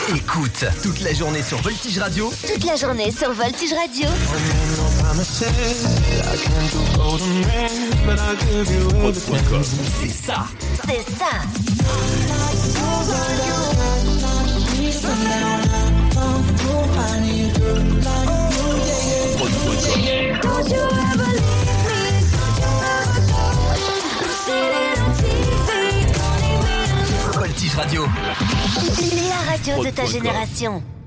Écoute, toute la journée sur Voltige Radio. Toute la journée sur Voltige Radio. C'est ça. C'est ça. Voltige Radio. La radio de ta génération.